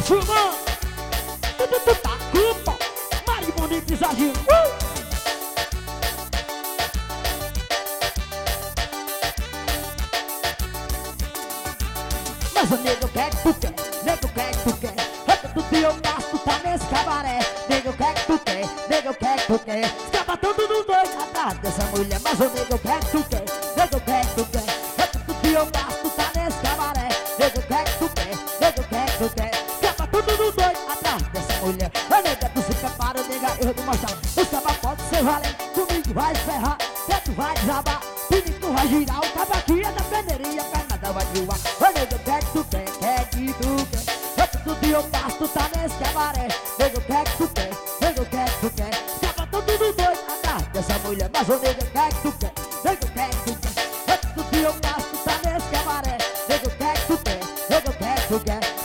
Fumão, tu tá culpa, Mari Bonito exagero. Mas o nego quer que tu quer, nego quer que tu quer. É todo dia eu passo, tu tá nesse cabaré. Nego quer que tu quer, nego quer que tu quer. Escapa todo no doido atrás dessa mulher. Mas o nego quer que tu quer, nego quer que tu quer. É todo dia eu passo, tu tá nesse cabaré. Nego quer que tu quer, nego quer que tu quer. Escapa todo no doido atrás dessa mulher. A nega, tu se prepara, nega, eu vou mostrar. O caba pode ser valente, comigo vai se ferrar. Tu vai desabar, tu vai girar. O caba aqui é da peneirinha, nada vai voar. A nega quer que tu quer que tu quer. É todo dia eu passo, tu tá nesse cabaré. Nego quer que tu quer, nego quer que tu quer. Escapa todo no doido atrás dessa mulher. Mas o nego quer que tu quer, nego quer que tu quer. É todo dia eu passo, tu tá nesse cabaré. Nego quer que tu quer, nego quer que tu quer.